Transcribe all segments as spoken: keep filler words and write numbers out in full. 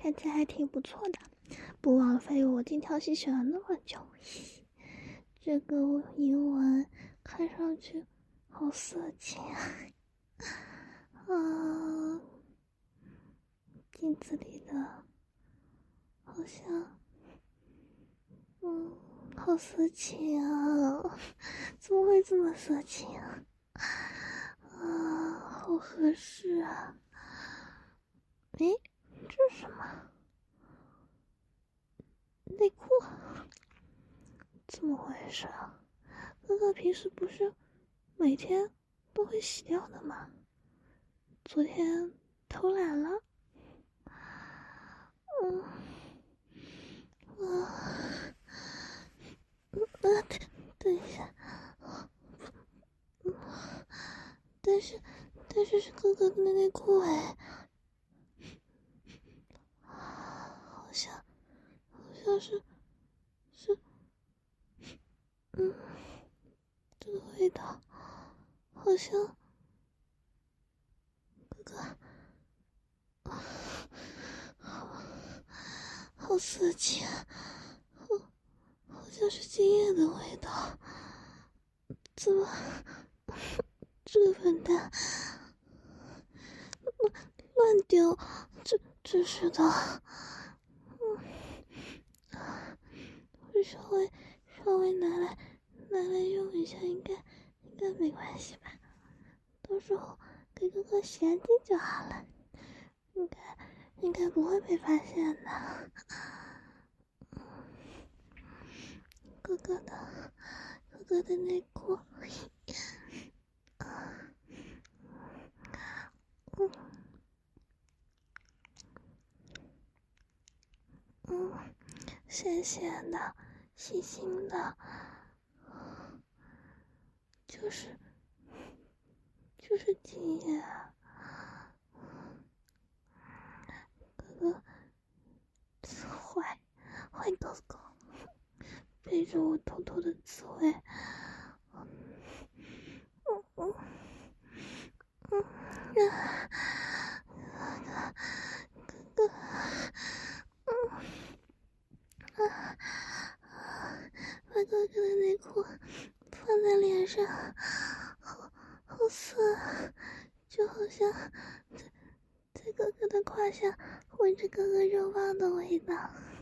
看起来还挺不错的，不枉费我精挑细选了那么久。这个银纹看上去好色情啊！啊，镜子里的好像，嗯，好色情啊！怎么会这么色情啊？啊，好合适啊！诶，这是什么？内裤？怎么回事啊？哥哥平时不是每天都会洗掉的吗？昨天偷懒了？嗯，啊，呃，等等一下，嗯，但是但是是哥哥的内裤哎，好像好像是是，嗯，这个味道好像哥哥，啊，好好色情啊，好好像是精液的味道，怎么这个笨蛋乱乱丢，这真是的。嗯，我稍微稍微拿来拿来用一下，应该应该没关系吧？到时候给哥哥洗干净就好了，应该应该不会被发现的。哥哥的哥哥的内裤，嗯嗯，咸咸的，腥腥的，就是就是精液啊！哥哥，坏坏狗狗，背着我偷偷的自慰。嗯嗯嗯啊，哥哥，嗯啊，把哥哥的内裤放在脸上，好好色，就好像在在哥哥的胯下闻着哥哥肉棒的味道。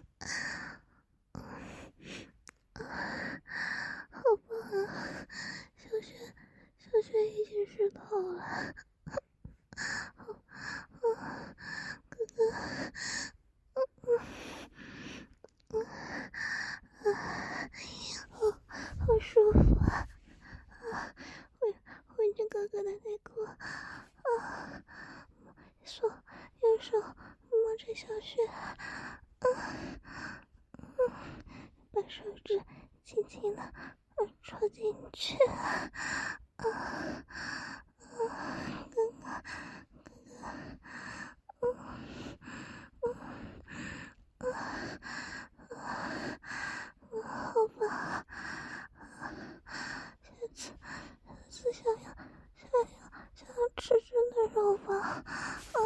啊，好棒啊！小雪，小雪已经湿透了。好，啊，哥哥，嗯嗯嗯啊，好，好舒服啊！啊，闻闻着哥哥的内裤，啊，手用手摸着小雪，啊，嗯，把手指轻轻的戳进去，啊啊啊！哥哥，哥哥，嗯嗯啊啊！好吧，下次下次想要想要想要吃真的肉棒，啊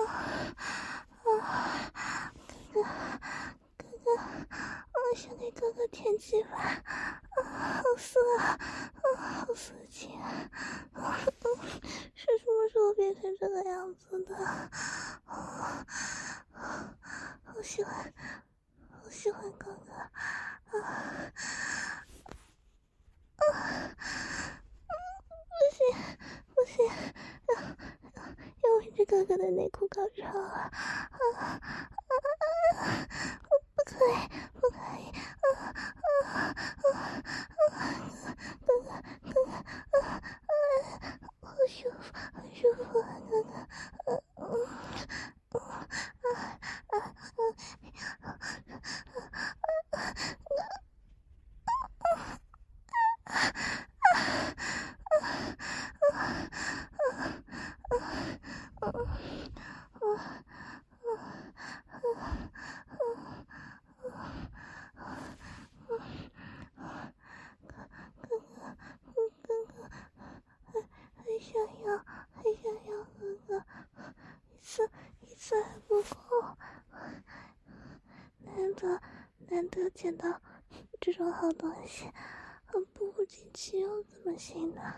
啊！哥哥哥哥，我想给哥哥舔鸡巴，啊，好色啊，啊，好色情啊！是什么时候变成这个样子的？啊，好喜欢，好喜欢哥哥，啊啊！不行不行，要要要闻着哥哥的内裤高潮了，啊啊啊！不可以不可以，啊啊啊啊！哥哥哥哥，啊啊！好舒服好舒服啊，哥哥，嗯嗯嗯啊啊啊啊！还想要，还想要哥哥，一次一次还不够， 见到这种好东西，不顾进去又怎么行呢？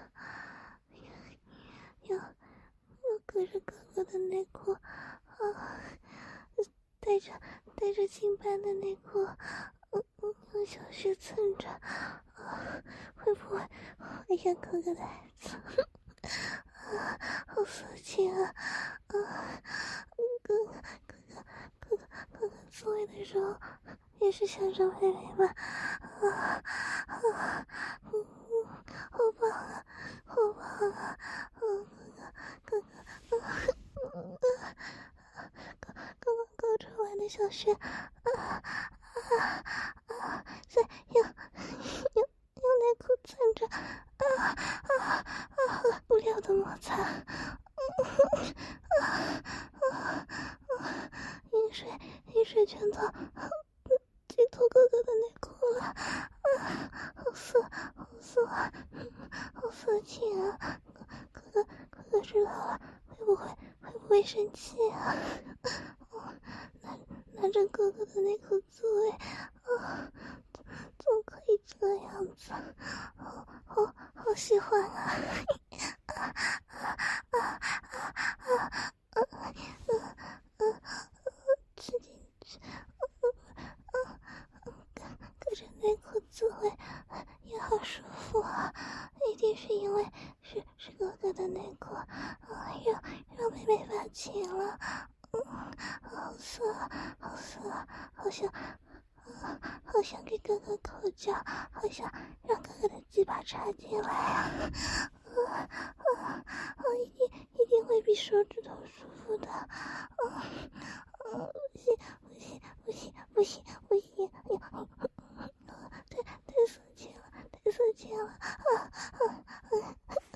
要要隔着哥哥的内裤啊，带着带着金斑的内裤，嗯嗯，用小穴蹭着，啊，会不会会像哥哥的孩子？啊，好色情啊！啊，哥哥哥哥哥哥哥哥自慰的时候也是想找妹妹吗？啊啊，嗯嗯，好棒啊，好棒啊！嗯，哥哥哥哥，嗯嗯，刚刚刚高潮完的小穴，啊啊啊！再用用用内裤蹭着，啊啊啊！不了的摩擦，嗯啊啊啊！饮水饮水全都挤脱哥哥的内裤了，啊，好色好色，好色情啊！哥哥哥哥知道了会不会会不会生气啊？拿拿着哥哥的内裤自慰，啊，怎么可以这样子？好好好喜欢啊！啊啊啊啊啊啊！嗯嗯，吃进去，嗯嗯嗯，隔着内裤自慰也好舒服啊！一定是因为是是哥哥的内裤，啊，让让妹妹发情了。嗯，好色，好色，好想，啊，好想给哥哥口交，好想让哥哥的鸡巴插进来啊！啊啊啊！一定一定会比手指头舒服的。啊啊！不行不行不行不行不行！呀，太太色情了，太色情了！啊啊啊！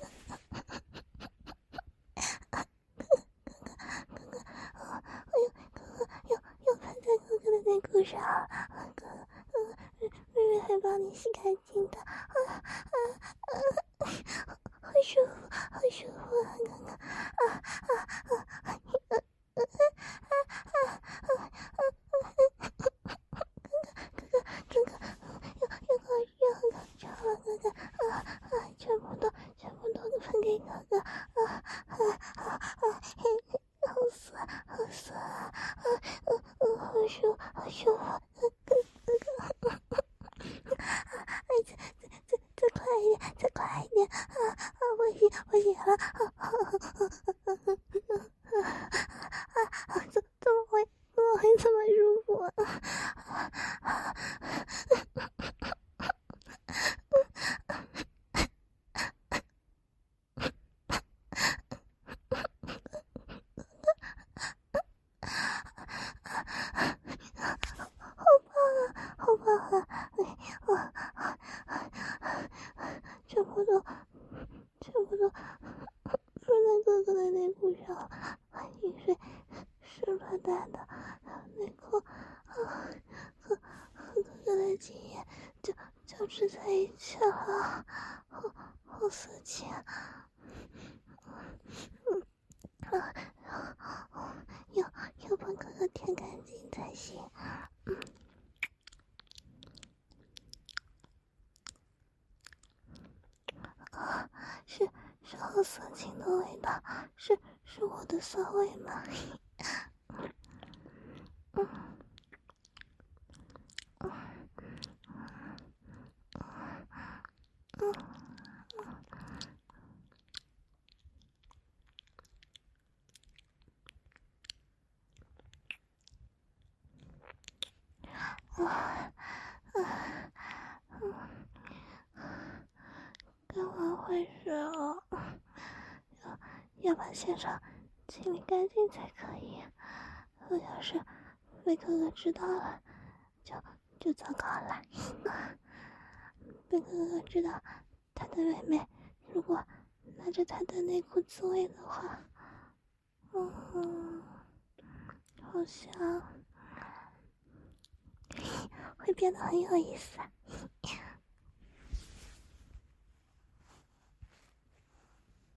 又喷在哥哥的内裤上，哥哥，妹妹会帮你洗干净的，啊啊啊！好舒服，好舒服啊，哥哥，啊啊啊啊！啊啊啊啊！哥哥，哥哥，又又高又高潮了，哥哥，啊啊！全部都全部都喷给哥哥，啊啊啊啊！好色，好色啊！啊嗯嗯，好舒好舒服，哥哥哥哥，哎，再再再再快一点，再快一点，啊啊！不行不行了，啊啊啊啊啊！怎怎么会怎么会这么舒服啊？啊好棒啊！哎，我全部都全部都顺在哥哥的内裤上，饮水湿漉漉的内裤啊，和和哥哥的精液就交织在一起了，好好色情。嗯啊，要要把哥哥舔干净才行。嗯。啊，是是好色情的味道，是是我的骚味吗？嗯嗯嗯嗯啊啊嗯，该晚回去了，要要把现场清理干净才可以。我要是被哥哥知道了，就就糟糕了。被哥哥知道他的妹妹如果拿着他的内裤自慰的话，嗯，好像会变得很有意思。